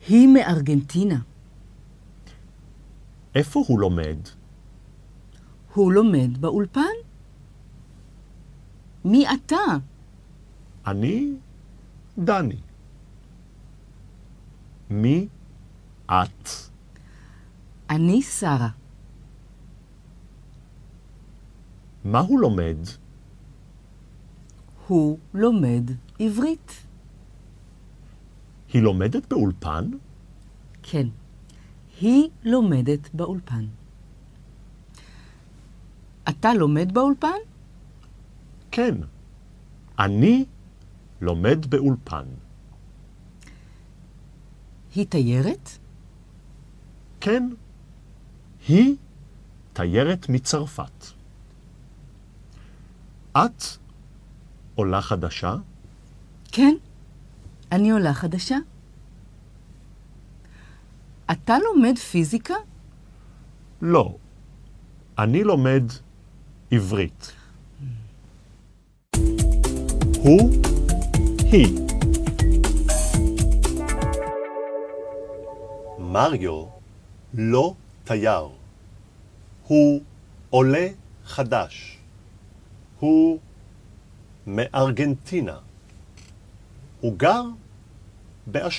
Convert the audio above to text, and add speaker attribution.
Speaker 1: היא מארגנטינה.
Speaker 2: איפה הוא לומד?
Speaker 1: הוא לומד באולפן. מי אתה?
Speaker 2: אני דני. מי את?
Speaker 1: אני שרה.
Speaker 2: מה הוא לומד?
Speaker 1: הוא לומד עברית.
Speaker 2: היא לומדת באולפן?
Speaker 1: כן, היא לומדת באולפן. אתה לומד באולפן?
Speaker 2: כן. אני לומד באולפן.
Speaker 1: היא תיירת?
Speaker 2: כן. היא תיירת מצרפת. את עולה חדשה?
Speaker 1: כן, אני עולה חדשה. אתה לומד פיזיקה?
Speaker 2: לא. אני לומד עברית. הוא, היא. מריו לא תייר. הוא עולה חדש. הוא מארגנטינה. הוא גר באשדוד.